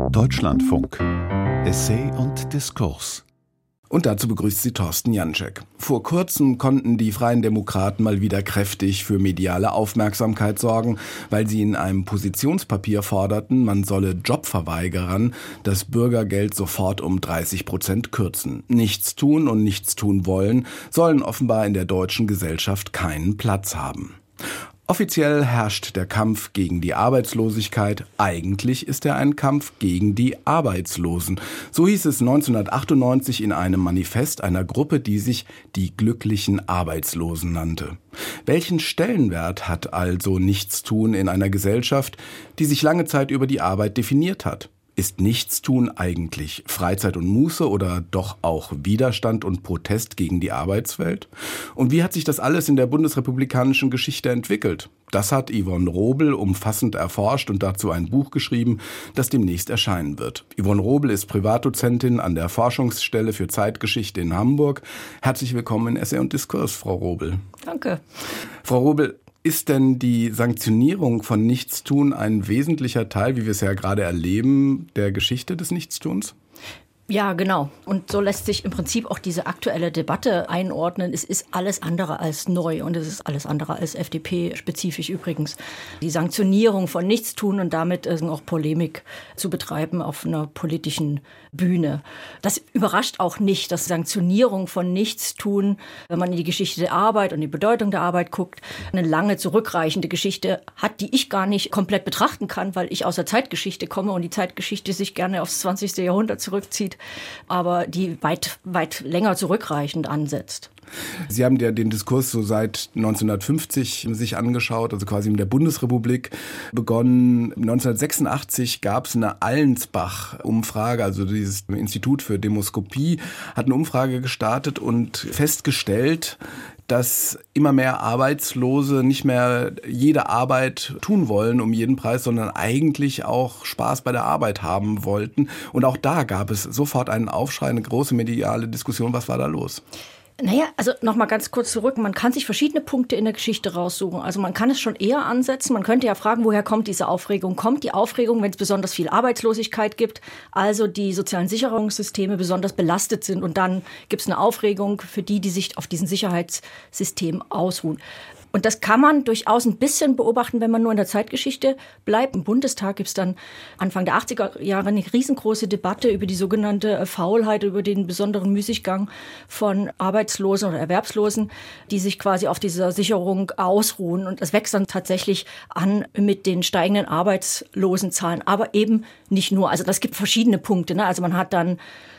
Deutschlandfunk. Essay und Diskurs. Und dazu begrüßt sie Thorsten Janczek. Vor kurzem konnten die Freien Demokraten mal wieder kräftig für mediale Aufmerksamkeit sorgen, weil sie in einem Positionspapier forderten, man solle Jobverweigerern das Bürgergeld sofort um 30% kürzen. Nichts tun und nichts tun wollen sollen offenbar in der deutschen Gesellschaft keinen Platz haben. Offiziell herrscht der Kampf gegen die Arbeitslosigkeit. Eigentlich ist er ein Kampf gegen die Arbeitslosen. So hieß es 1998 in einem Manifest einer Gruppe, die sich die glücklichen Arbeitslosen nannte. Welchen Stellenwert hat also Nichtstun in einer Gesellschaft, die sich lange Zeit über die Arbeit definiert hat? Ist Nichtstun eigentlich Freizeit und Muße oder doch auch Widerstand und Protest gegen die Arbeitswelt? Und wie hat sich das alles in der bundesrepublikanischen Geschichte entwickelt? Das hat Yvonne Robel umfassend erforscht und dazu ein Buch geschrieben, das demnächst erscheinen wird. Yvonne Robel ist Privatdozentin an der Forschungsstelle für Zeitgeschichte in Hamburg. Herzlich willkommen in Essay und Diskurs, Frau Robel. Danke. Frau Robel, ist denn die Sanktionierung von Nichtstun ein wesentlicher Teil, wie wir es ja gerade erleben, der Geschichte des Nichtstuns? Ja, genau. Und so lässt sich im Prinzip auch diese aktuelle Debatte einordnen. Es ist alles andere als neu und es ist alles andere als FDP-spezifisch übrigens. Die Sanktionierung von Nichtstun und damit auch Polemik zu betreiben auf einer politischen Bühne. Das überrascht auch nicht, dass Sanktionierung von Nichtstun, wenn man in die Geschichte der Arbeit und die Bedeutung der Arbeit guckt, eine lange zurückreichende Geschichte hat, die ich gar nicht komplett betrachten kann, weil ich aus der Zeitgeschichte komme und die Zeitgeschichte sich gerne aufs 20. Jahrhundert zurückzieht, aber die weit länger zurückreichend ansetzt. Sie haben ja den Diskurs so seit 1950 sich angeschaut, also quasi mit der Bundesrepublik begonnen. 1986 gab es eine Allensbach-Umfrage, also dieses Institut für Demoskopie hat eine Umfrage gestartet und festgestellt, dass immer mehr Arbeitslose nicht mehr jede Arbeit tun wollen um jeden Preis, sondern eigentlich auch Spaß bei der Arbeit haben wollten. Und auch da gab es sofort einen Aufschrei, eine große mediale Diskussion. Was war da los? Naja, also nochmal ganz kurz zurück. Man kann sich verschiedene Punkte in der Geschichte raussuchen. Also man kann es schon eher ansetzen. Man könnte ja fragen, woher kommt diese Aufregung? Kommt die Aufregung, wenn es besonders viel Arbeitslosigkeit gibt, also die sozialen Sicherungssysteme besonders belastet sind und dann gibt es eine Aufregung für die, die sich auf diesen Sicherheitssystemen ausruhen. Und das kann man durchaus ein bisschen beobachten, wenn man nur in der Zeitgeschichte bleibt. Im Bundestag gibt es dann Anfang der 80er Jahre eine riesengroße Debatte über die sogenannte Faulheit, über den besonderen Müßiggang von Arbeitslosen oder Erwerbslosen, die sich quasi auf dieser Sicherung ausruhen. Und das wächst dann tatsächlich an mit den steigenden Arbeitslosenzahlen, aber eben nicht nur. Also das gibt verschiedene Punkte, ne? Also man hat dann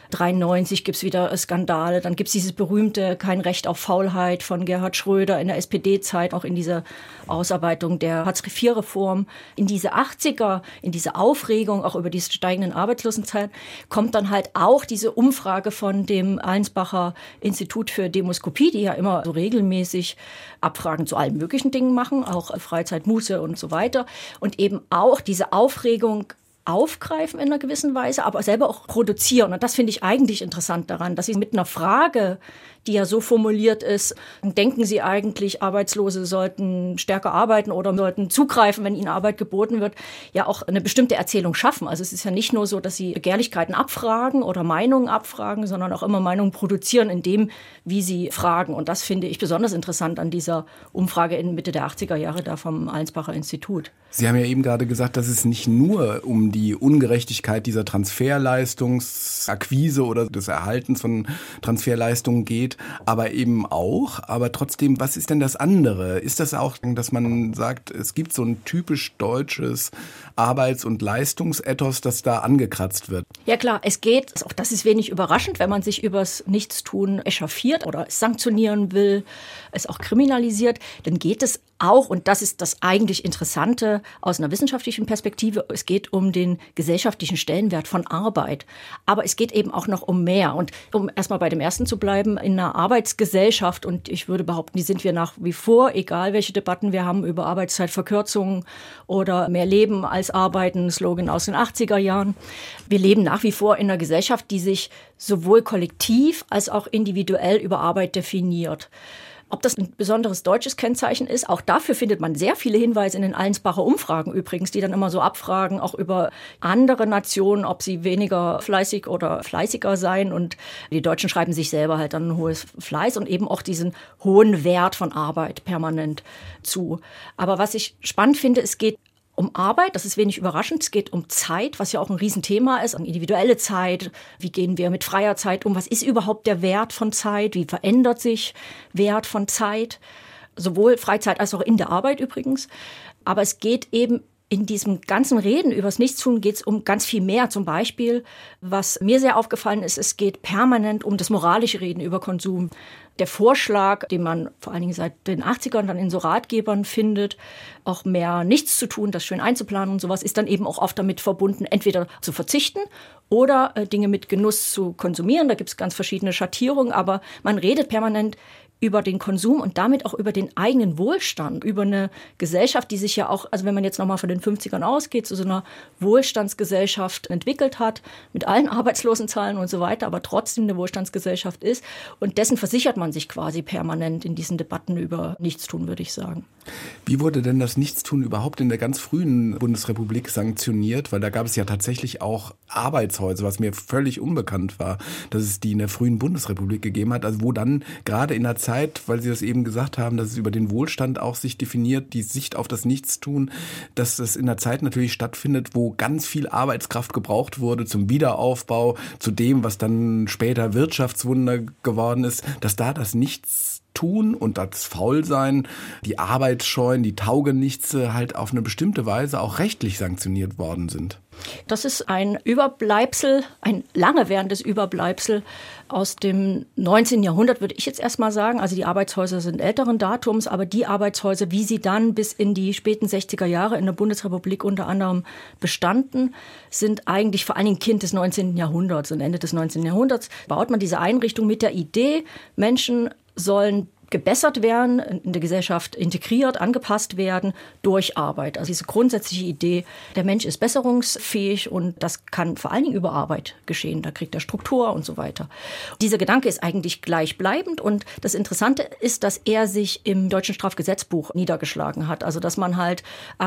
1993 gibt's wieder Skandale, dann gibt's dieses berühmte Kein Recht auf Faulheit von Gerhard Schröder in der SPD-Zeit, auch in dieser Ausarbeitung der Hartz-IV-Reform. In diese 80er, in diese Aufregung auch über die steigenden Arbeitslosenzahlen, kommt dann halt auch diese Umfrage von dem Allensbacher Institut für Demoskopie, die ja immer so regelmäßig Abfragen zu allen möglichen Dingen machen, auch Freizeit, Muße und so weiter. Und eben auch diese Aufregung aufgreifen in einer gewissen Weise, aber selber auch produzieren. Und das finde ich eigentlich interessant daran, dass sie mit einer Frage, die ja so formuliert ist, denken Sie eigentlich, Arbeitslose sollten stärker arbeiten oder sollten zugreifen, wenn ihnen Arbeit geboten wird, ja auch eine bestimmte Erzählung schaffen. Also es ist ja nicht nur so, dass sie Begehrlichkeiten abfragen oder Meinungen abfragen, sondern auch immer Meinungen produzieren in dem, wie sie fragen. Und das finde ich besonders interessant an dieser Umfrage in Mitte der 80er Jahre da vom Allensbacher Institut. Sie haben ja eben gerade gesagt, dass es nicht nur um die Ungerechtigkeit dieser Transferleistungsakquise oder des Erhaltens von Transferleistungen geht, aber eben auch. Aber trotzdem, was ist denn das andere? Ist das auch, dass man sagt, es gibt so ein typisch deutsches Arbeits- und Leistungsethos, das da angekratzt wird? Ja klar, es geht, auch das ist wenig überraschend, wenn man sich übers Nichtstun echauffiert oder es sanktionieren will, es auch kriminalisiert, dann geht es auch, und das ist das eigentlich Interessante aus einer wissenschaftlichen Perspektive, es geht um den gesellschaftlichen Stellenwert von Arbeit. Aber es geht eben auch noch um mehr. Und um erstmal bei dem ersten zu bleiben, in einer Arbeitsgesellschaft, und ich würde behaupten, die sind wir nach wie vor, egal welche Debatten wir haben über Arbeitszeitverkürzungen oder mehr Leben als Arbeiten, Slogan aus den 80er Jahren. Wir leben nach wie vor in einer Gesellschaft, die sich sowohl kollektiv als auch individuell über Arbeit definiert. Ob das ein besonderes deutsches Kennzeichen ist, auch dafür findet man sehr viele Hinweise in den Allensbacher Umfragen übrigens, die dann immer so abfragen, auch über andere Nationen, ob sie weniger fleißig oder fleißiger seien. Und die Deutschen schreiben sich selber halt dann ein hohes Fleiß und eben auch diesen hohen Wert von Arbeit permanent zu. Aber was ich spannend finde, es geht um Arbeit, das ist wenig überraschend. Es geht um Zeit, was ja auch ein Riesenthema ist, um individuelle Zeit. Wie gehen wir mit freier Zeit um? Was ist überhaupt der Wert von Zeit? Wie verändert sich Wert von Zeit? Sowohl Freizeit als auch in der Arbeit übrigens. Aber es geht eben in diesem ganzen Reden übers Nichtstun geht es um ganz viel mehr. Zum Beispiel, was mir sehr aufgefallen ist, es geht permanent um das moralische Reden über Konsum. Der Vorschlag, den man vor allen Dingen seit den 80ern dann in so Ratgebern findet, auch mehr nichts zu tun, das schön einzuplanen und sowas, ist dann eben auch oft damit verbunden, entweder zu verzichten oder Dinge mit Genuss zu konsumieren. Da gibt es ganz verschiedene Schattierungen, aber man redet permanent über den Konsum und damit auch über den eigenen Wohlstand, über eine Gesellschaft, die sich ja auch, also wenn man jetzt nochmal von den 50ern ausgeht, zu so einer Wohlstandsgesellschaft entwickelt hat, mit allen Arbeitslosenzahlen und so weiter, aber trotzdem eine Wohlstandsgesellschaft ist. Und dessen versichert man sich quasi permanent in diesen Debatten über Nichtstun, würde ich sagen. Wie wurde denn das Nichtstun überhaupt in der ganz frühen Bundesrepublik sanktioniert? Weil da gab es ja tatsächlich auch Arbeitshäuser, was mir völlig unbekannt war, dass es die in der frühen Bundesrepublik gegeben hat, also wo dann gerade in der Zeit, weil Sie das eben gesagt haben, dass es über den Wohlstand auch sich definiert, die Sicht auf das Nichtstun, dass das in der Zeit natürlich stattfindet, wo ganz viel Arbeitskraft gebraucht wurde zum Wiederaufbau, zu dem, was dann später Wirtschaftswunder geworden ist, dass da das Nichtstun und das Faulsein, die Arbeitsscheuen, die Taugenichtse halt auf eine bestimmte Weise auch rechtlich sanktioniert worden sind. Das ist ein Überbleibsel, ein lange währendes Überbleibsel aus dem 19. Jahrhundert, würde ich jetzt erstmal sagen. Also die Arbeitshäuser sind älteren Datums, aber die Arbeitshäuser, wie sie dann bis in die späten 60er Jahre in der Bundesrepublik unter anderem bestanden, sind eigentlich vor allen Dingen Kind des 19. Jahrhunderts. Und Ende des 19. Jahrhunderts baut man diese Einrichtung mit der Idee, Menschen sollen gebessert werden, in der Gesellschaft integriert, angepasst werden durch Arbeit. Also diese grundsätzliche Idee, der Mensch ist besserungsfähig und das kann vor allen Dingen über Arbeit geschehen. Da kriegt er Struktur und so weiter. Dieser Gedanke ist eigentlich gleichbleibend und das Interessante ist, dass er sich im deutschen Strafgesetzbuch niedergeschlagen hat. Also dass man halt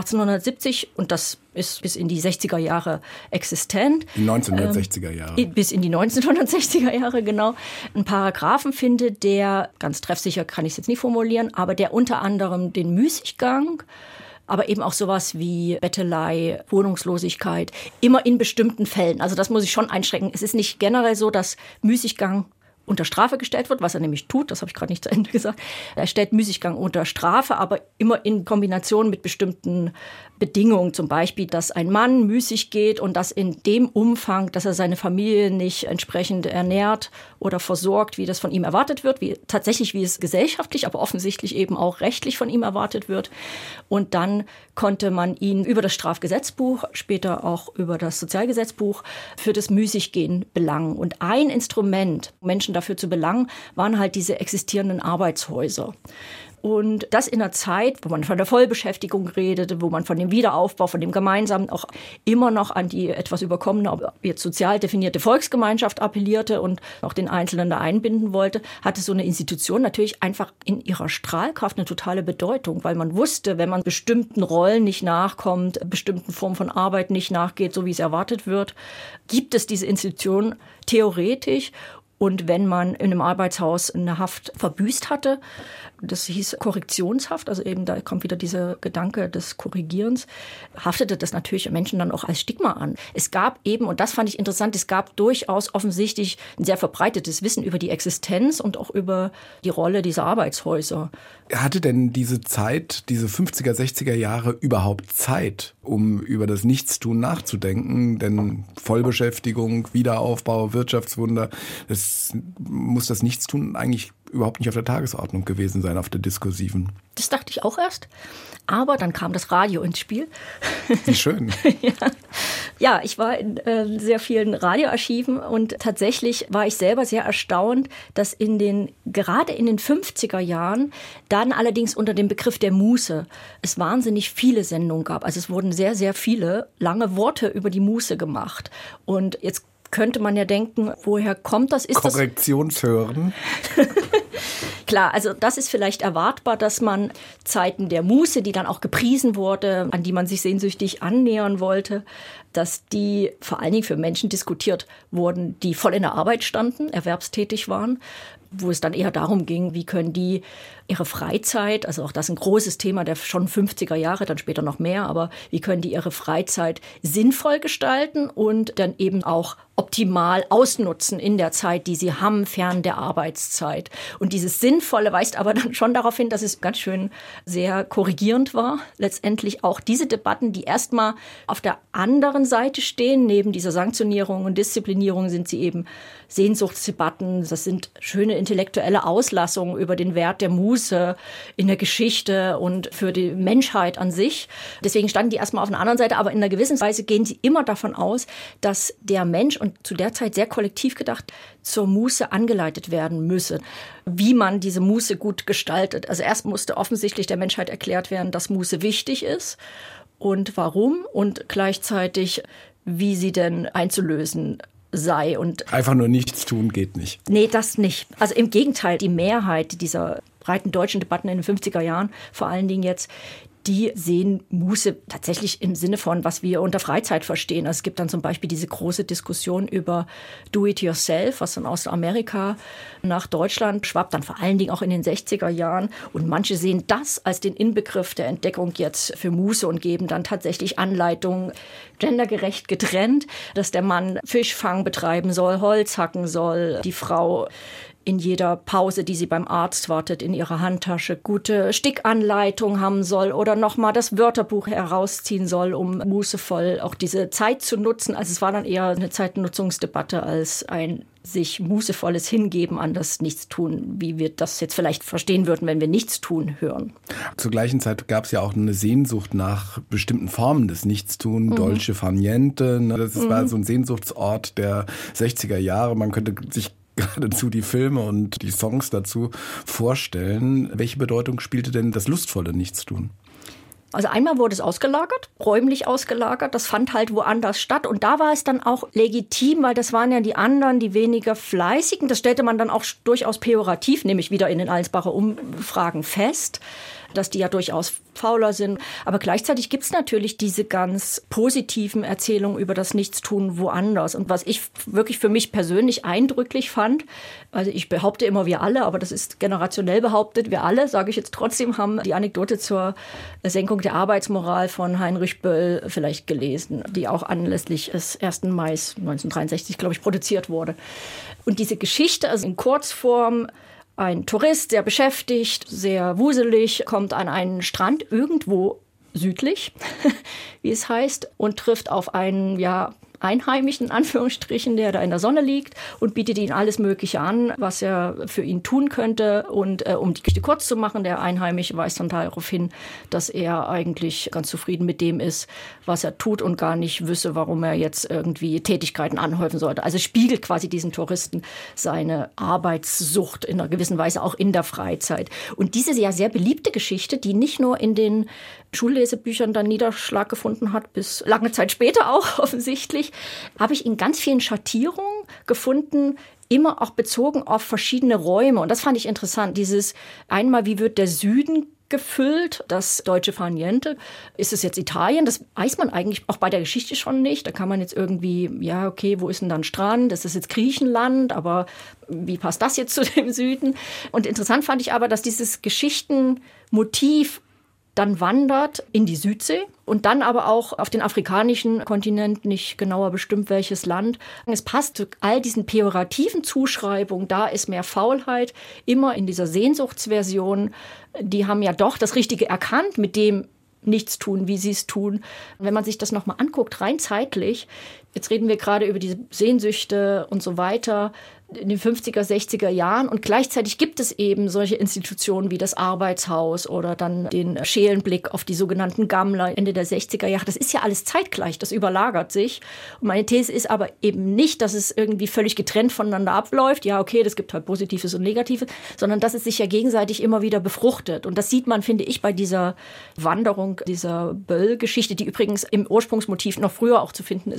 1870, und das ist bis in die 60er Jahre existent. Die 1960er Jahre. Bis in die 1960er Jahre, genau. Einen Paragraphen findet, der, ganz treffsicher kann ich es jetzt nicht formulieren, aber der unter anderem den Müßiggang, aber eben auch sowas wie Bettelei, Wohnungslosigkeit, immer in bestimmten Fällen. Also das muss ich schon einschränken. Es ist nicht generell so, dass Müßiggang unter Strafe gestellt wird, was er nämlich tut, das habe ich gerade nicht zu Ende gesagt. Er stellt Müßiggang unter Strafe, aber immer in Kombination mit bestimmten Bedingungen. Zum Beispiel, dass ein Mann müßig geht und das in dem Umfang, dass er seine Familie nicht entsprechend ernährt oder versorgt, wie das von ihm erwartet wird, wie es gesellschaftlich, aber offensichtlich eben auch rechtlich von ihm erwartet wird. Und dann konnte man ihn über das Strafgesetzbuch, später auch über das Sozialgesetzbuch, für das Müßiggehen belangen. Und ein Instrument, Menschen dafür zu belangen, waren halt diese existierenden Arbeitshäuser. Und das in einer Zeit, wo man von der Vollbeschäftigung redete, wo man von dem Wiederaufbau, von dem Gemeinsamen auch immer noch an die etwas überkommene, aber jetzt sozial definierte Volksgemeinschaft appellierte und auch den Einzelnen da einbinden wollte, hatte so eine Institution natürlich einfach in ihrer Strahlkraft eine totale Bedeutung, weil man wusste, wenn man bestimmten Rollen nicht nachkommt, bestimmten Formen von Arbeit nicht nachgeht, so wie es erwartet wird, gibt es diese Institution theoretisch. Und wenn man in einem Arbeitshaus eine Haft verbüßt hatte, das hieß Korrektionshaft, also eben da kommt wieder dieser Gedanke des Korrigierens, haftete das natürlich Menschen dann auch als Stigma an. Es gab eben, und das fand ich interessant, es gab durchaus offensichtlich ein sehr verbreitetes Wissen über die Existenz und auch über die Rolle dieser Arbeitshäuser. Hatte denn diese Zeit, diese 50er, 60er Jahre überhaupt Zeit, um über das Nichtstun nachzudenken? Denn Vollbeschäftigung, Wiederaufbau, Wirtschaftswunder, muss das Nichtstun eigentlich überhaupt nicht auf der Tagesordnung gewesen sein, auf der diskursiven. Das dachte ich auch erst. Aber dann kam das Radio ins Spiel. Wie schön. Ja, ich war in sehr vielen Radioarchiven und tatsächlich war ich selber sehr erstaunt, dass gerade in den 50er Jahren dann allerdings unter dem Begriff der Muße es wahnsinnig viele Sendungen gab. Also es wurden sehr, sehr viele lange Worte über die Muße gemacht. Und jetzt könnte man ja denken, woher kommt das? Ist Korrektionshören. Klar, also das ist vielleicht erwartbar, dass man Zeiten der Muße, die dann auch gepriesen wurde, an die man sich sehnsüchtig annähern wollte, dass die vor allen Dingen für Menschen diskutiert wurden, die voll in der Arbeit standen, erwerbstätig waren, wo es dann eher darum ging, wie können die ihre Freizeit, also auch das ist ein großes Thema der schon 50er Jahre, dann später noch mehr, aber wie können die ihre Freizeit sinnvoll gestalten und dann eben auch optimal ausnutzen in der Zeit, die sie haben, fern der Arbeitszeit. Und dieses Sinnvolle weist aber dann schon darauf hin, dass es ganz schön sehr korrigierend war. Letztendlich auch diese Debatten, die erstmal auf der anderen Seite stehen, neben dieser Sanktionierung und Disziplinierung sind sie eben Sehnsuchtsdebatten. Das sind schöne intellektuelle Auslassungen über den Wert der Muße in der Geschichte und für die Menschheit an sich. Deswegen standen die erstmal auf einer anderen Seite, aber in einer gewissen Weise gehen sie immer davon aus, dass der Mensch und zu der Zeit sehr kollektiv gedacht, zur Muße angeleitet werden müsse. Wie man diese Muße gut gestaltet. Also erst musste offensichtlich der Menschheit erklärt werden, dass Muße wichtig ist und warum und gleichzeitig, wie sie denn einzulösen sei. Und einfach nur nichts tun geht nicht. Nee, das nicht. Also im Gegenteil, die Mehrheit dieser breiten deutschen Debatten in den 50er Jahren, vor allen Dingen jetzt, die sehen Muße tatsächlich im Sinne von, was wir unter Freizeit verstehen. Also es gibt dann zum Beispiel diese große Diskussion über Do-it-yourself, was dann aus Amerika nach Deutschland schwappt, dann vor allen Dingen auch in den 60er Jahren. Und manche sehen das als den Inbegriff der Entdeckung jetzt für Muße und geben dann tatsächlich Anleitungen, gendergerecht getrennt, dass der Mann Fischfang betreiben soll, Holz hacken soll, die Frau in jeder Pause, die sie beim Arzt wartet, in ihrer Handtasche gute Stickanleitung haben soll oder nochmal das Wörterbuch herausziehen soll, um mußevoll auch diese Zeit zu nutzen. Also es war dann eher eine Zeitnutzungsdebatte als ein sich mußevolles Hingeben an das Nichtstun, wie wir das jetzt vielleicht verstehen würden, wenn wir Nichtstun hören. Zur gleichen Zeit gab es ja auch eine Sehnsucht nach bestimmten Formen des Nichtstun, Dolce far niente. Das war so ein Sehnsuchtsort der 60er Jahre. Man könnte sich geradezu die Filme und die Songs dazu vorstellen. Welche Bedeutung spielte denn das lustvolle Nichtstun? Also einmal wurde es ausgelagert, räumlich ausgelagert, das fand halt woanders statt und da war es dann auch legitim, weil das waren ja die anderen, die weniger fleißigen, das stellte man dann auch durchaus pejorativ, nämlich wieder in den Allensbacher Umfragen fest, dass die ja durchaus fauler sind. Aber gleichzeitig gibt es natürlich diese ganz positiven Erzählungen über das Nichtstun woanders. Und was ich wirklich für mich persönlich eindrücklich fand, also ich behaupte immer wir alle, aber das ist generationell behauptet, wir alle, sage ich jetzt trotzdem, haben die Anekdote zur Senkung der Arbeitsmoral von Heinrich Böll vielleicht gelesen, die auch anlässlich des 1. Mai 1963, glaube ich, produziert wurde. Und diese Geschichte, also in Kurzform, ein Tourist, sehr beschäftigt, sehr wuselig, kommt an einen Strand irgendwo südlich, wie es heißt, und trifft auf einen, Einheimischen, in Anführungsstrichen, der da in der Sonne liegt und bietet ihm alles Mögliche an, was er für ihn tun könnte. Und um die Geschichte kurz zu machen, der Einheimische weist dann darauf hin, dass er eigentlich ganz zufrieden mit dem ist, was er tut und gar nicht wüsste, warum er jetzt irgendwie Tätigkeiten anhäufen sollte. Also spiegelt quasi diesen Touristen seine Arbeitssucht in einer gewissen Weise auch in der Freizeit. Und diese ja sehr beliebte Geschichte, die nicht nur in den Schullesebüchern dann Niederschlag gefunden hat, bis lange Zeit später auch offensichtlich, habe ich in ganz vielen Schattierungen gefunden, immer auch bezogen auf verschiedene Räume. Und das fand ich interessant. Dieses einmal, wie wird der Süden gefüllt, das Dolce far niente. Ist es jetzt Italien? Das weiß man eigentlich auch bei der Geschichte schon nicht. Da kann man jetzt irgendwie, wo ist denn dann Strand? Das ist jetzt Griechenland, aber wie passt das jetzt zu dem Süden? Und interessant fand ich aber, dass dieses Geschichtenmotiv dann wandert in die Südsee und dann aber auch auf den afrikanischen Kontinent, nicht genauer bestimmt welches Land. Es passt zu all diesen pejorativen Zuschreibungen, da ist mehr Faulheit, immer in dieser Sehnsuchtsversion. Die haben ja doch das Richtige erkannt mit dem Nichtstun, wie sie es tun. Wenn man sich das nochmal anguckt, rein zeitlich, jetzt reden wir gerade über diese Sehnsüchte und so weiter, in den 50er, 60er Jahren und gleichzeitig gibt es eben solche Institutionen wie das Arbeitshaus oder dann den Schelenblick auf die sogenannten Gammler Ende der 60er Jahre. Das ist ja alles zeitgleich, das überlagert sich. Und meine These ist aber eben nicht, dass es irgendwie völlig getrennt voneinander abläuft. Ja, okay, das gibt halt Positives und Negatives, sondern dass es sich ja gegenseitig immer wieder befruchtet. Und das sieht man, finde ich, bei dieser Wanderung, dieser Böll-Geschichte, die übrigens im Ursprungsmotiv noch früher auch zu finden ist im Radio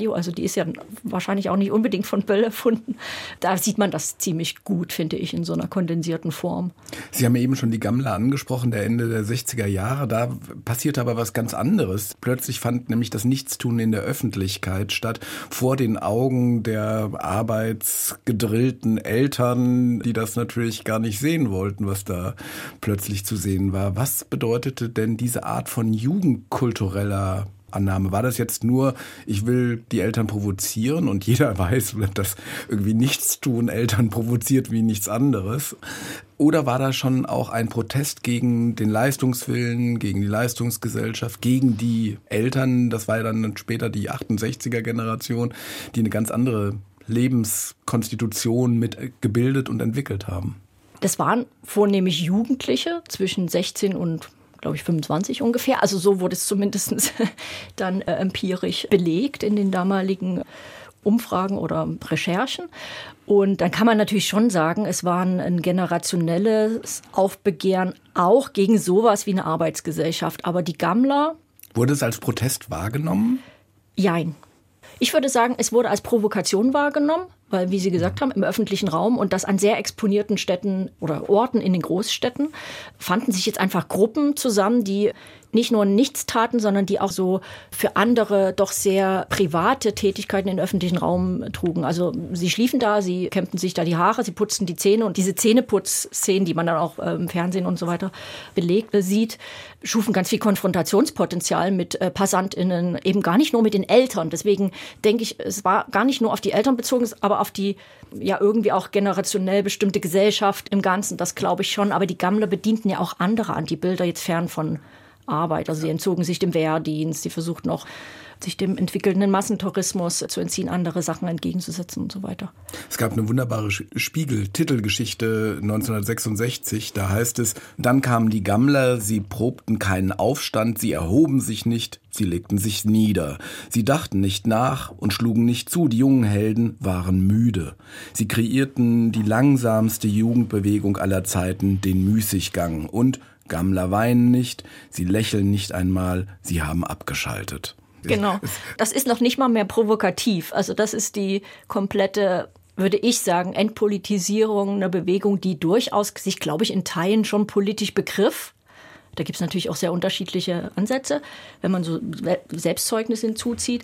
Radio, also die ist ja wahrscheinlich auch nicht unbedingt von Böll erfunden. Da sieht man das ziemlich gut, finde ich, in so einer kondensierten Form. Sie haben eben schon die Gammler angesprochen, der Ende der 60er Jahre. Da passierte aber was ganz anderes. Plötzlich fand nämlich das Nichtstun in der Öffentlichkeit statt, vor den Augen der arbeitsgedrillten Eltern, die das natürlich gar nicht sehen wollten, was da plötzlich zu sehen war. Was bedeutete denn diese Art von jugendkultureller Annahme? War das jetzt nur, ich will die Eltern provozieren und jeder weiß, dass irgendwie Nichtstun Eltern provoziert wie nichts anderes? Oder war da schon auch ein Protest gegen den Leistungswillen, gegen die Leistungsgesellschaft, gegen die Eltern? Das war ja dann später die 68er-Generation, die eine ganz andere Lebenskonstitution mit gebildet und entwickelt haben. Das waren vornehmlich Jugendliche zwischen 16 und, glaube ich, 25 ungefähr. Also so wurde es zumindest dann empirisch belegt in den damaligen Umfragen oder Recherchen. Und dann kann man natürlich schon sagen, es war ein generationelles Aufbegehren auch gegen sowas wie eine Arbeitsgesellschaft. Aber die Gammler... Wurde es als Protest wahrgenommen? Jein. Ich würde sagen, es wurde als Provokation wahrgenommen, weil, wie Sie gesagt haben, im öffentlichen Raum und das an sehr exponierten Städten oder Orten in den Großstädten fanden sich jetzt einfach Gruppen zusammen, die nicht nur nichts taten, sondern die auch so für andere doch sehr private Tätigkeiten in den öffentlichen Raum trugen. Also sie schliefen da, sie kämmten sich da die Haare, sie putzten die Zähne und diese Zähneputzszenen, die man dann auch im Fernsehen und so weiter belegt sieht, schufen ganz viel Konfrontationspotenzial mit PassantInnen, eben gar nicht nur mit den Eltern. Deswegen denke ich, es war gar nicht nur auf die Eltern bezogen, aber auf die ja irgendwie auch generationell bestimmte Gesellschaft im Ganzen, das glaube ich schon. Aber die Gammler bedienten ja auch andere Antibilder, jetzt fern von Arbeit. Also sie entzogen sich dem Wehrdienst, sie versuchten auch, sich dem entwickelnden Massentourismus zu entziehen, andere Sachen entgegenzusetzen und so weiter. Es gab eine wunderbare Spiegel-Titelgeschichte 1966, da heißt es, dann kamen die Gammler, sie probten keinen Aufstand, sie erhoben sich nicht, sie legten sich nieder. Sie dachten nicht nach und schlugen nicht zu, die jungen Helden waren müde. Sie kreierten die langsamste Jugendbewegung aller Zeiten, den Müßiggang und Gammler weinen nicht, sie lächeln nicht einmal, sie haben abgeschaltet. Genau, das ist noch nicht mal mehr provokativ. Also das ist die komplette, würde ich sagen, Entpolitisierung einer Bewegung, die durchaus sich, glaube ich, in Teilen schon politisch begriff. Da gibt es natürlich auch sehr unterschiedliche Ansätze, wenn man so Selbstzeugnisse hinzuzieht.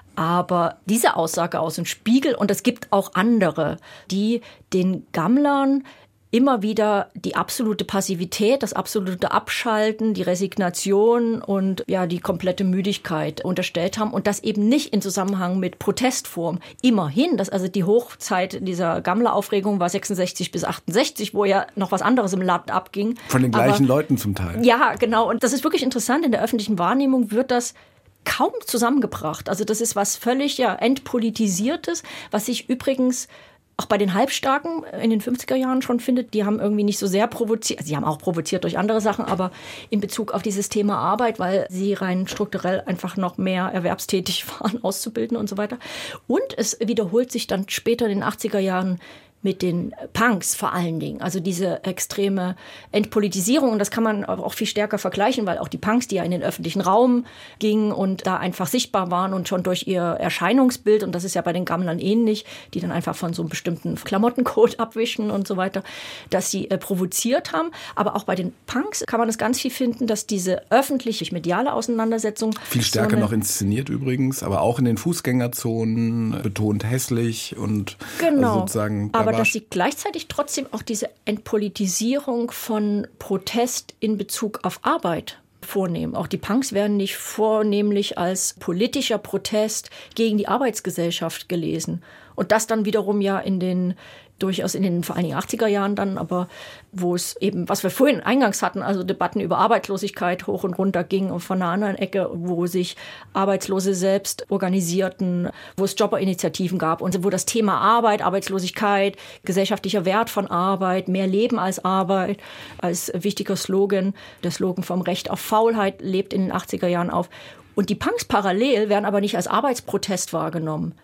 Aber diese Aussage aus dem Spiegel, und es gibt auch andere, die den Gammlern immer wieder die absolute Passivität, das absolute Abschalten, die Resignation und ja die komplette Müdigkeit unterstellt haben und das eben nicht in Zusammenhang mit Protestform. Immerhin, also die Hochzeit dieser Gammler-Aufregung war 66 bis 68, wo ja noch was anderes im Land abging. Von den gleichen Leuten zum Teil. Ja, genau. Und das ist wirklich interessant. In der öffentlichen Wahrnehmung wird das kaum zusammengebracht. Also das ist was völlig entpolitisiertes, was sich übrigens auch bei den Halbstarken in den 50er Jahren schon findet, die haben irgendwie nicht so sehr provoziert, sie haben auch provoziert durch andere Sachen, aber in Bezug auf dieses Thema Arbeit, weil sie rein strukturell einfach noch mehr erwerbstätig waren, auszubilden und so weiter. Und es wiederholt sich dann später in den 80er Jahren mit den Punks vor allen Dingen. Also diese extreme Entpolitisierung. Und das kann man auch viel stärker vergleichen, weil auch die Punks, die ja in den öffentlichen Raum gingen und da einfach sichtbar waren und schon durch ihr Erscheinungsbild, und das ist ja bei den Gammlern ähnlich, die dann einfach von so einem bestimmten Klamottencode abwischen und so weiter, dass sie provoziert haben. Aber auch bei den Punks kann man das ganz viel finden, dass diese öffentlich-mediale Auseinandersetzung viel stärker noch inszeniert übrigens, aber auch in den Fußgängerzonen betont hässlich und genau. Also sozusagen. Aber dass sie gleichzeitig trotzdem auch diese Entpolitisierung von Protest in Bezug auf Arbeit vornehmen. Auch die Punks werden nicht vornehmlich als politischer Protest gegen die Arbeitsgesellschaft gelesen. Und das dann wiederum ja durchaus in den vor allen Dingen 80er Jahren dann, aber wo es eben, was wir vorhin eingangs hatten, also Debatten über Arbeitslosigkeit hoch und runter gingen und von einer anderen Ecke, wo sich Arbeitslose selbst organisierten, wo es Jobberinitiativen gab und wo das Thema Arbeit, Arbeitslosigkeit, gesellschaftlicher Wert von Arbeit, mehr Leben als Arbeit, als wichtiger Slogan, der Slogan vom Recht auf Faulheit lebt in den 80er Jahren auf. Und die Punks parallel werden aber nicht als Arbeitsprotest wahrgenommen.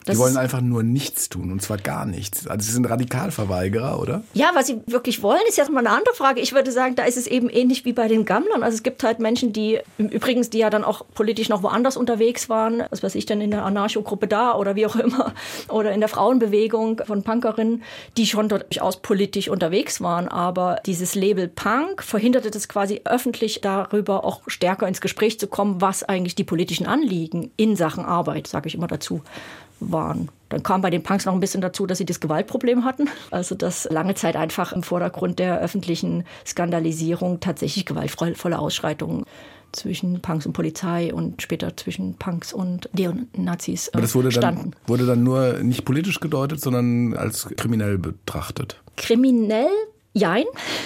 Die wollen einfach nur nichts tun, und zwar gar nichts. Also sie sind Radikalverweigerer, oder? Ja, was sie wirklich wollen, ist jetzt mal eine andere Frage. Ich würde sagen, da ist es eben ähnlich wie bei den Gammlern. Also es gibt halt Menschen, die übrigens, die ja dann auch politisch noch woanders unterwegs waren, was weiß ich denn, in der Anarcho-Gruppe da oder wie auch immer, oder in der Frauenbewegung von Punkerinnen, die schon durchaus politisch unterwegs waren. Aber dieses Label Punk verhinderte das quasi öffentlich darüber auch stärker ins Gespräch zu kommen, was eigentlich die politischen Anliegen in Sachen Arbeit, sage ich immer dazu, waren. Dann kam bei den Punks noch ein bisschen dazu, dass sie das Gewaltproblem hatten. Also dass lange Zeit einfach im Vordergrund der öffentlichen Skandalisierung tatsächlich gewaltvolle Ausschreitungen zwischen Punks und Polizei und später zwischen Punks und Neonazis Aber das wurde dann nur nicht politisch gedeutet, sondern als kriminell betrachtet. Kriminell? Jein.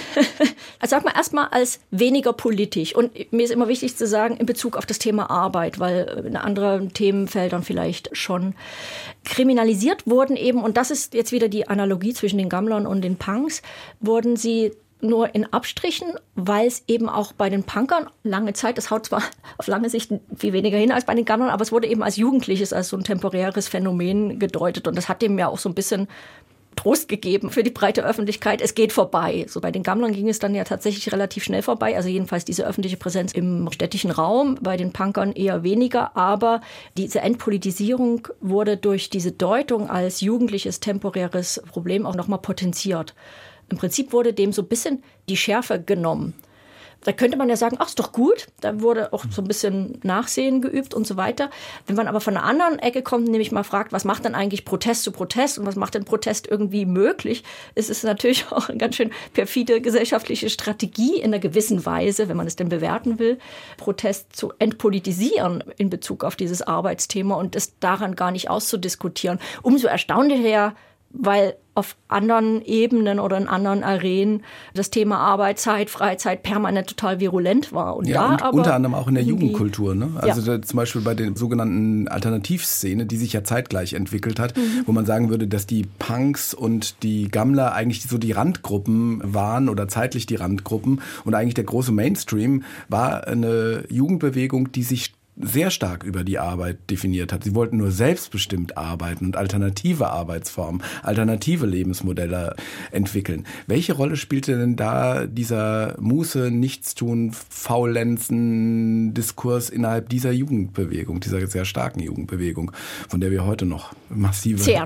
Also sag mal erstmal als weniger politisch. Und mir ist immer wichtig zu sagen, in Bezug auf das Thema Arbeit, weil in anderen Themenfeldern vielleicht schon kriminalisiert wurden eben, und das ist jetzt wieder die Analogie zwischen den Gammlern und den Punks, wurden sie nur in Abstrichen, weil es eben auch bei den Punkern lange Zeit, das haut zwar auf lange Sicht viel weniger hin als bei den Gammlern, aber es wurde eben als Jugendliches, als so ein temporäres Phänomen gedeutet. Und das hat dem ja auch so ein bisschen Trost gegeben für die breite Öffentlichkeit. Es geht vorbei. So bei den Gammlern ging es dann ja tatsächlich relativ schnell vorbei. Also jedenfalls diese öffentliche Präsenz im städtischen Raum, bei den Punkern eher weniger. Aber diese Entpolitisierung wurde durch diese Deutung als jugendliches, temporäres Problem auch nochmal potenziert. Im Prinzip wurde dem so ein bisschen die Schärfe genommen. Da könnte man ja sagen, ach, ist doch gut. Da wurde auch so ein bisschen Nachsehen geübt und so weiter. Wenn man aber von einer anderen Ecke kommt, nämlich mal fragt, was macht denn eigentlich Protest zu Protest und was macht denn Protest irgendwie möglich, ist es natürlich auch eine ganz schön perfide gesellschaftliche Strategie in einer gewissen Weise, wenn man es denn bewerten will, Protest zu entpolitisieren in Bezug auf dieses Arbeitsthema und es daran gar nicht auszudiskutieren. Umso erstaunlicher, weil auf anderen Ebenen oder in anderen Arenen das Thema Arbeitszeit, Freizeit permanent total virulent war. Und ja, da und aber unter anderem auch in der Jugendkultur. Ne? Also ja. zum Beispiel bei der sogenannten Alternativszene, die sich ja zeitgleich entwickelt hat, wo man sagen würde, dass die Punks und die Gammler eigentlich so die Randgruppen waren oder zeitlich die Randgruppen. Und eigentlich der große Mainstream war eine Jugendbewegung, die sich sehr stark über die Arbeit definiert hat. Sie wollten nur selbstbestimmt arbeiten und alternative Arbeitsformen, alternative Lebensmodelle entwickeln. Welche Rolle spielte denn da dieser Muße, Nichtstun, Faulenzen, Diskurs innerhalb dieser Jugendbewegung, dieser sehr starken Jugendbewegung, von der wir heute noch massive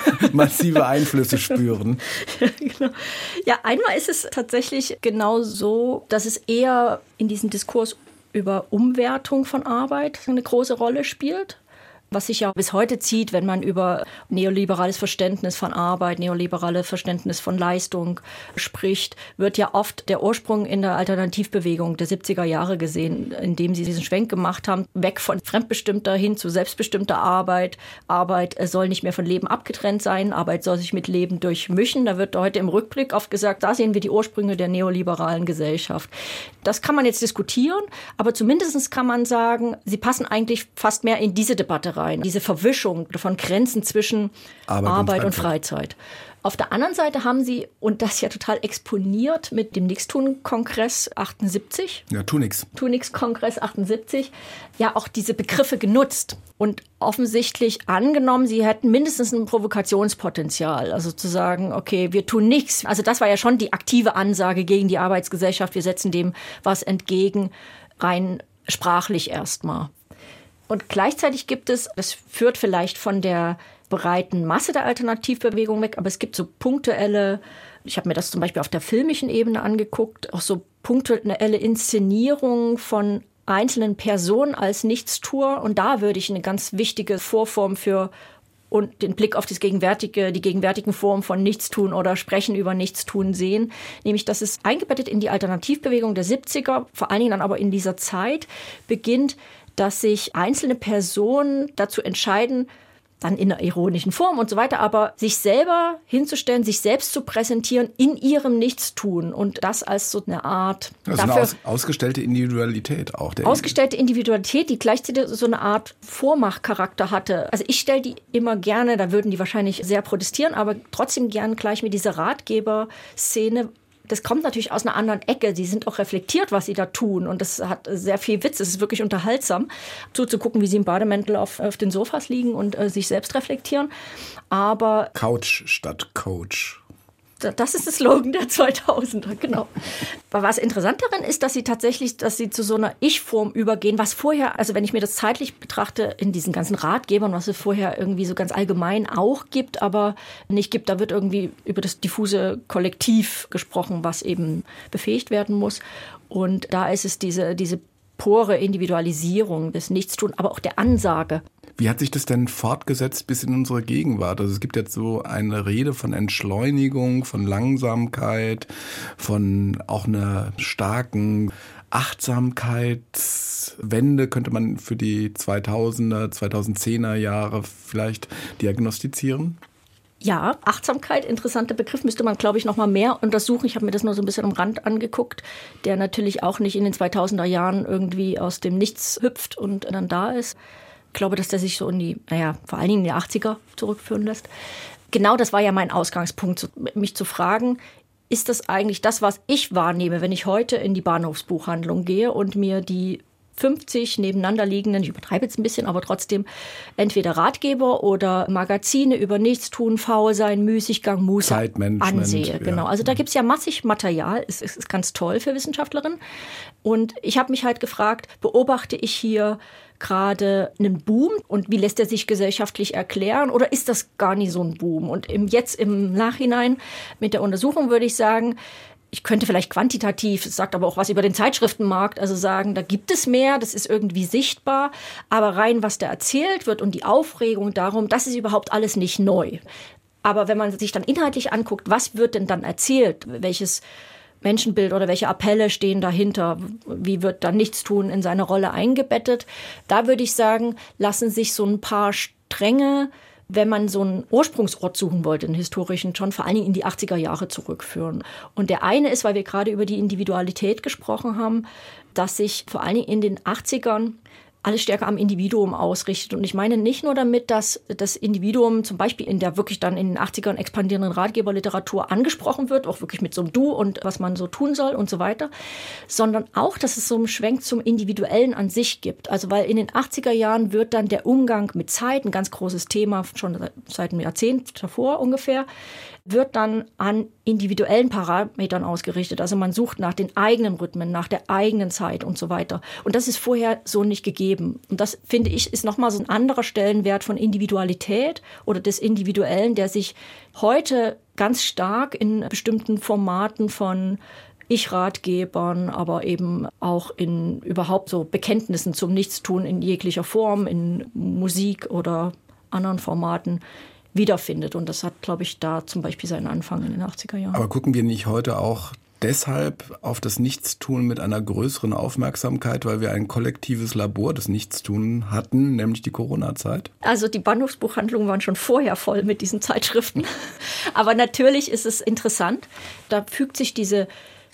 Einflüsse spüren? Genau. Ja, einmal ist es tatsächlich genau so, dass es eher in diesem Diskurs über Umwertung von Arbeit eine große Rolle spielt, was sich ja bis heute zieht, wenn man über neoliberales Verständnis von Arbeit, neoliberales Verständnis von Leistung spricht, wird ja oft der Ursprung in der Alternativbewegung der 70er Jahre gesehen, indem sie diesen Schwenk gemacht haben, weg von fremdbestimmter hin zu selbstbestimmter Arbeit. Arbeit soll nicht mehr von Leben abgetrennt sein, Arbeit soll sich mit Leben durchmischen. Da wird heute im Rückblick oft gesagt, da sehen wir die Ursprünge der neoliberalen Gesellschaft. Das kann man jetzt diskutieren, aber zumindest kann man sagen, sie passen eigentlich fast mehr in diese Debatte rein. Diese Verwischung von Grenzen zwischen Arbeit und Freizeit. Auf der anderen Seite haben sie, und das ja total exponiert mit dem Nichtstun-Kongress 78. Ja, tu nix. Tu-Nix-Kongress 78. Ja, auch diese Begriffe genutzt und offensichtlich angenommen, sie hätten mindestens ein Provokationspotenzial. Also zu sagen, okay, wir tun nichts. Also das war ja schon die aktive Ansage gegen die Arbeitsgesellschaft. Wir setzen dem was entgegen, rein sprachlich erstmal. Und gleichzeitig gibt es, das führt vielleicht von der breiten Masse der Alternativbewegung weg, aber es gibt so punktuelle, ich habe mir das zum Beispiel auf der filmischen Ebene angeguckt, auch so punktuelle Inszenierung von einzelnen Personen als Nichtstuer. Und da würde ich eine ganz wichtige Vorform für und den Blick auf die gegenwärtigen Formen von Nichtstun oder Sprechen über Nichtstun sehen. Nämlich, dass es eingebettet in die Alternativbewegung der 70er, vor allen Dingen dann aber in dieser Zeit, beginnt, dass sich einzelne Personen dazu entscheiden, dann in einer ironischen Form und so weiter, aber sich selber hinzustellen, sich selbst zu präsentieren in ihrem Nichtstun und das als so eine Art... Also eine ausgestellte Individualität auch. Ausgestellte Individualität, die gleichzeitig so eine Art Vormachcharakter hatte. Also ich stelle die immer gerne, da würden die wahrscheinlich sehr protestieren, aber trotzdem gern gleich mit dieser Ratgeberszene Das kommt natürlich aus einer anderen Ecke. Sie sind auch reflektiert, was sie da tun. Und das hat sehr viel Witz. Es ist wirklich unterhaltsam, zuzugucken, wie sie im Bademäntel auf den Sofas liegen und sich selbst reflektieren. Aber Couch statt Coach. Das ist der Slogan der 2000er, genau. Aber was interessant darin ist, dass sie zu so einer Ich-Form übergehen, was vorher, also wenn ich mir das zeitlich betrachte, in diesen ganzen Ratgebern, was es vorher irgendwie so ganz allgemein auch gibt, aber nicht gibt, da wird irgendwie über das diffuse Kollektiv gesprochen, was eben befähigt werden muss. Und da ist es diese pure Individualisierung des Nichtstun, aber auch der Ansage. Wie hat sich das denn fortgesetzt bis in unsere Gegenwart? Also es gibt jetzt so eine Rede von Entschleunigung, von Langsamkeit, von auch einer starken Achtsamkeitswende, könnte man für die 2000er, 2010er Jahre vielleicht diagnostizieren? Ja, Achtsamkeit, interessanter Begriff, müsste man, glaube ich, noch mal mehr untersuchen. Ich habe mir das nur so ein bisschen am Rand angeguckt, der natürlich auch nicht in den 2000er Jahren irgendwie aus dem Nichts hüpft und dann da ist. Ich glaube, dass der sich so vor allen Dingen in die 80er zurückführen lässt. Genau das war ja mein Ausgangspunkt, mich zu fragen, ist das eigentlich das, was ich wahrnehme, wenn ich heute in die Bahnhofsbuchhandlung gehe und mir die 50 nebeneinander liegenden, ich übertreibe jetzt ein bisschen, aber trotzdem entweder Ratgeber oder Magazine über Nichtstun, Faulsein, Müßiggang, Muße ansehe. Ja. Genau. Also da gibt es ja massig Material, es ist ganz toll für Wissenschaftlerinnen. Und ich habe mich halt gefragt, beobachte ich hier gerade einen Boom und wie lässt er sich gesellschaftlich erklären oder ist das gar nicht so ein Boom? Und jetzt im Nachhinein mit der Untersuchung würde ich sagen, ich könnte vielleicht quantitativ, es sagt aber auch was über den Zeitschriftenmarkt, also sagen, da gibt es mehr, das ist irgendwie sichtbar, aber rein was da erzählt wird und die Aufregung darum, das ist überhaupt alles nicht neu. Aber wenn man sich dann inhaltlich anguckt, was wird denn dann erzählt, welches Menschenbild oder welche Appelle stehen dahinter, wie wird dann Nichtstun in seine Rolle eingebettet, da würde ich sagen, lassen sich so ein paar Stränge, wenn man so einen Ursprungsort suchen wollte, einen historischen, schon vor allen Dingen in die 80er Jahre zurückführen. Und der eine ist, weil wir gerade über die Individualität gesprochen haben, dass sich vor allen Dingen in den 80ern alles stärker am Individuum ausrichtet. Und ich meine nicht nur damit, dass das Individuum zum Beispiel in der wirklich dann in den 80ern expandierenden Ratgeberliteratur angesprochen wird, auch wirklich mit so einem Du und was man so tun soll und so weiter, sondern auch, dass es so einen Schwenk zum Individuellen an sich gibt. Also weil in den 80er Jahren wird dann der Umgang mit Zeit, ein ganz großes Thema, schon seit einem Jahrzehnt davor ungefähr, wird dann an individuellen Parametern ausgerichtet. Also man sucht nach den eigenen Rhythmen, nach der eigenen Zeit und so weiter. Und das ist vorher so nicht gegeben. Und das, finde ich, ist nochmal so ein anderer Stellenwert von Individualität oder des Individuellen, der sich heute ganz stark in bestimmten Formaten von Ich-Ratgebern, aber eben auch in überhaupt so Bekenntnissen zum Nichtstun in jeglicher Form, in Musik oder anderen Formaten wiederfindet. Und das hat, glaube ich, da zum Beispiel seinen Anfang in den 80er Jahren. Aber gucken wir nicht heute auch deshalb auf das Nichtstun mit einer größeren Aufmerksamkeit, weil wir ein kollektives Labor des Nichtstun hatten, nämlich die Corona-Zeit? Also die Bahnhofsbuchhandlungen waren schon vorher voll mit diesen Zeitschriften. Aber natürlich ist es interessant, da fügt sich diese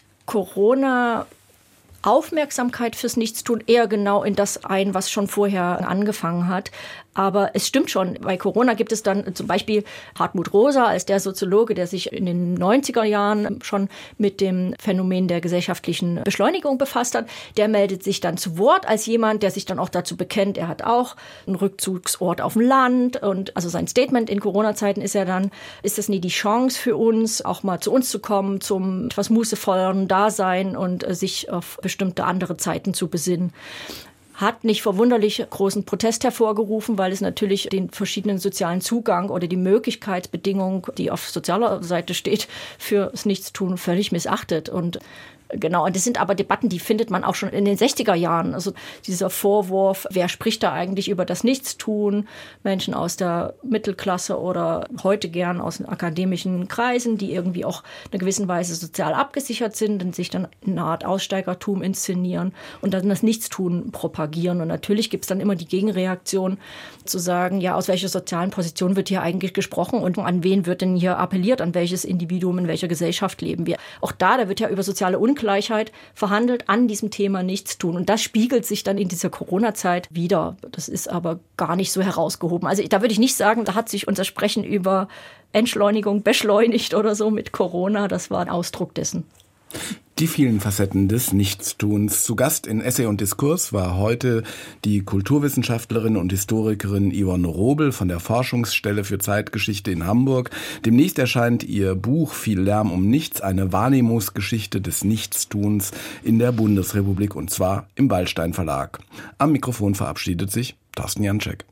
Corona-Aufmerksamkeit fürs Nichtstun eher genau in das ein, was schon vorher angefangen hat. Aber es stimmt schon, bei Corona gibt es dann zum Beispiel Hartmut Rosa als der Soziologe, der sich in den 90er Jahren schon mit dem Phänomen der gesellschaftlichen Beschleunigung befasst hat. Der meldet sich dann zu Wort als jemand, der sich dann auch dazu bekennt, er hat auch einen Rückzugsort auf dem Land. Und also sein Statement in Corona-Zeiten ist ja dann, ist das nie die Chance für uns, auch mal zu uns zu kommen, zum etwas mußevolleren Dasein und sich auf bestimmte andere Zeiten zu besinnen. Hat nicht verwunderlich großen Protest hervorgerufen, weil es natürlich den verschiedenen sozialen Zugang oder die Möglichkeitsbedingungen, die auf sozialer Seite steht, fürs Nichtstun völlig missachtet. Und genau, und das sind aber Debatten, die findet man auch schon in den 60er Jahren. Also dieser Vorwurf, wer spricht da eigentlich über das Nichtstun? Menschen aus der Mittelklasse oder heute gern aus den akademischen Kreisen, die irgendwie auch in einer gewissen Weise sozial abgesichert sind und sich dann in einer Art Aussteigertum inszenieren und dann das Nichtstun propagieren. Und natürlich gibt es dann immer die Gegenreaktion zu sagen, ja, aus welcher sozialen Position wird hier eigentlich gesprochen und an wen wird denn hier appelliert, an welches Individuum, in welcher Gesellschaft leben wir? Auch da wird ja über soziale Ungleichheit verhandelt, an diesem Thema Nichtstun. Und das spiegelt sich dann in dieser Corona-Zeit wieder. Das ist aber gar nicht so herausgehoben. Also da würde ich nicht sagen, da hat sich unser Sprechen über Entschleunigung beschleunigt oder so mit Corona. Das war ein Ausdruck dessen. Die vielen Facetten des Nichtstuns. Zu Gast in Essay und Diskurs war heute die Kulturwissenschaftlerin und Historikerin Yvonne Robel von der Forschungsstelle für Zeitgeschichte in Hamburg. Demnächst erscheint ihr Buch Viel Lärm um nichts, eine Wahrnehmungsgeschichte des Nichtstuns in der Bundesrepublik, und zwar im Wallstein Verlag. Am Mikrofon verabschiedet sich Thorsten Janczek.